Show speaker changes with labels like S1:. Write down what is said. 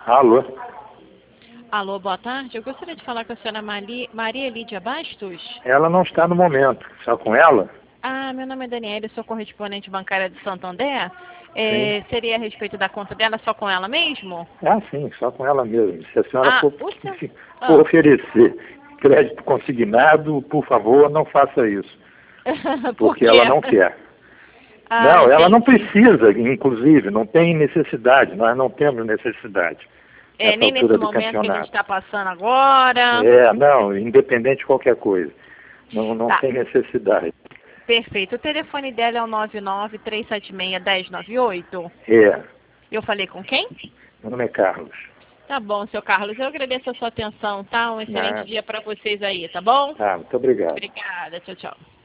S1: Alô?
S2: Alô, boa tarde. Eu gostaria de falar com a senhora Maria Lídia Bastos.
S1: Ela não está no momento. Só com ela?
S2: Ah, meu nome é Daniela, sou correspondente bancária de Santander.
S1: Sim.
S2: Seria a respeito da conta dela, só com ela mesmo?
S1: Ah, sim, só com ela mesmo. Se a senhora
S2: Ah,
S1: for,
S2: o seu...
S1: for oferecer crédito consignado, por favor, não faça isso.
S2: Por
S1: Porque
S2: quê?
S1: ela não quer.
S2: Ah,
S1: Não, ela não
S2: entendi.
S1: precisa, inclusive, não tem necessidade, nós não temos necessidade nessa
S2: Nem nesse
S1: altura do
S2: momento que a gente
S1: campeonato.
S2: está passando agora.
S1: Não, independente de qualquer coisa. Não
S2: Tá,
S1: tem necessidade.
S2: perfeito. O telefone dela é o 993761098.
S1: É,
S2: Eu falei com quem?
S1: meu nome é Carlos.
S2: Tá bom, seu Carlos. Eu agradeço a sua atenção, tá? Um excelente
S1: Nada.
S2: dia para vocês aí, tá bom?
S1: Tá, muito obrigado.
S2: Obrigada. Tchau, tchau.